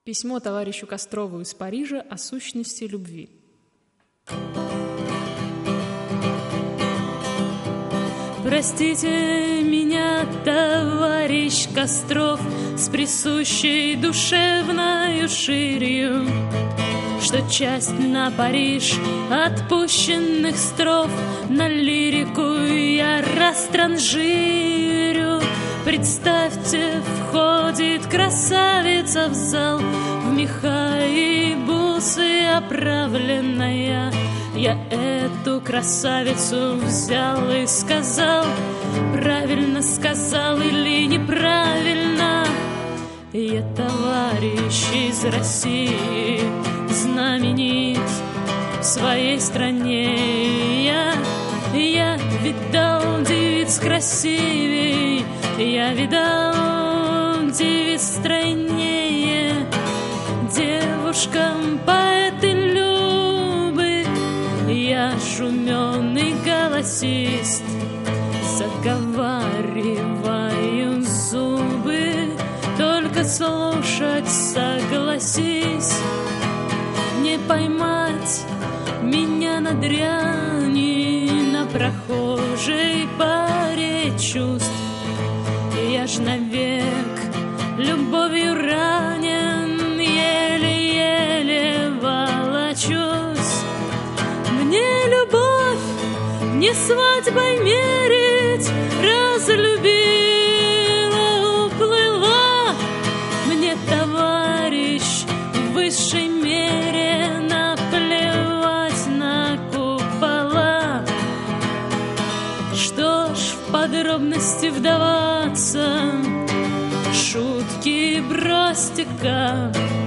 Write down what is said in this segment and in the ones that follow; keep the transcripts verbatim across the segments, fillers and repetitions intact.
Письмо товарищу Кострову из Парижа о сущности любви. Простите меня, товарищ Костров, с присущей душевною ширью, что часть на Париж отпущенных строф на лирику я растранжирю. Представьте, входит красавица в зал, в меха и бусы оправленная. Я эту красавицу взял и сказал, правильно сказал или неправильно. Я товарищ из России, знаменит в своей стране. Я, я видал девиц красивей, я видал девиц стройнее. Девушкам поэты любы, я шумёный голосист, заговариваю зубы, только слушать согласись. Не поймать меня на дряни, на прохожей паре чувств. Я ж навек любовью ранен, еле-еле волочусь. Мне любовь не свадьбой мерить, разлюбила, уплыла. Мне, товарищ, в высшей мере наплевать на купола. Что ж в подробности вдаваться, шутки бросьте-ка.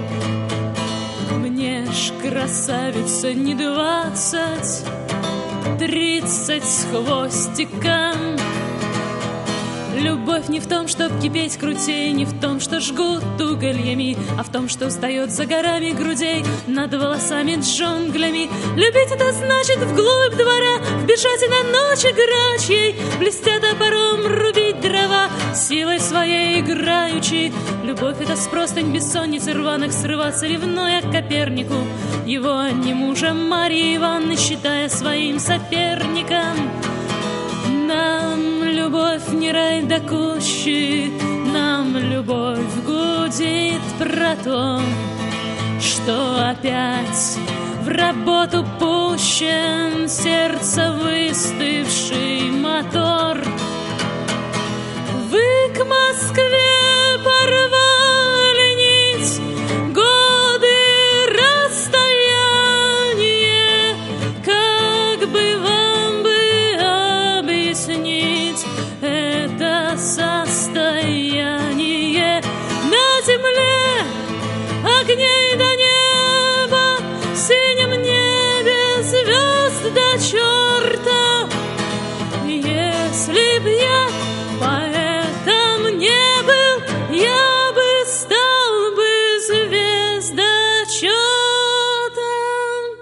Мне ж, красавица, не двадцать, тридцать с хвостиком. Любовь не в том, чтоб кипеть крутей, не в том, что жгут угольями, а в том, что встает за горами грудей, над волосами джунглями. Любить — это значит вглубь двора вбежать и на ночь играчьей, блестя топором рубить дрова, силой своей играючи. Любовь — это с простынь бессонниц и рваных срываться ревной к Копернику, его не мужа Марьи Ивановны считая своим соперником. Нам любовь не рай докучи, нам любовь гудит про то, что опять в работу пущен сердце выставший мотор. Вы к Москве порвали нить, годы расстояние, как бы вам бы объяснить это состояние? На земле огней до неба, в синем небе звезд до черта. Если б я поэтом не был, я бы стал бы звездочетом.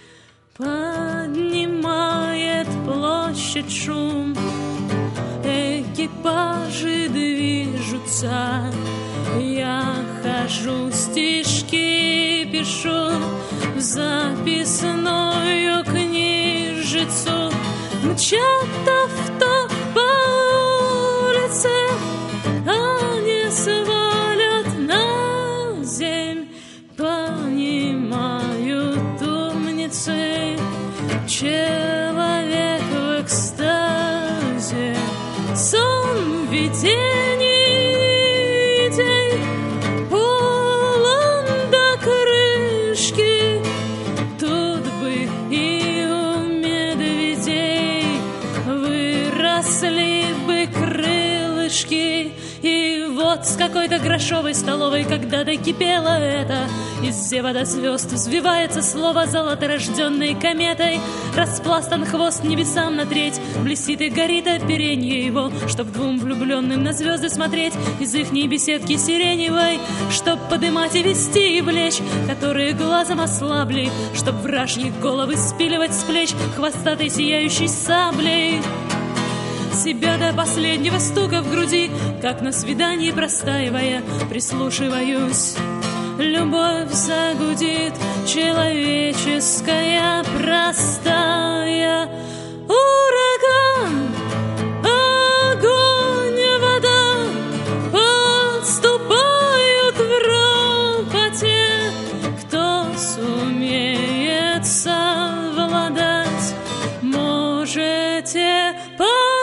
Поднимает площадь шум, экипажи движутся. Я хожу, стишки пишу в записную книжицу. Мчат авто по улице, они свалят на земь. Понимают умницы, человек в экстазе, сон видений идей, полон до крышки. Тут бы и у медведей выросли бы крылышки. И вот с какой-то грошовой столовой когда-то кипело это, из зева до звезд взвивается слово золоторожденной кометой. Распластан хвост небесам на треть, блестит и горит оперенье его, чтоб двум влюбленным на звезды смотреть из ихней беседки сиреневой, чтоб подымать и вести и влечь, которые глазом ослабли, чтоб вражьи головы спиливать с плеч хвостатой сияющей саблей. Себя до последнего стука в груди, как на свидании простаивая, прислушиваюсь любовь загудит, человеческая, простая. Ураган, огонь, вода подступают в ропоте. Кто сумеет совладать, можете по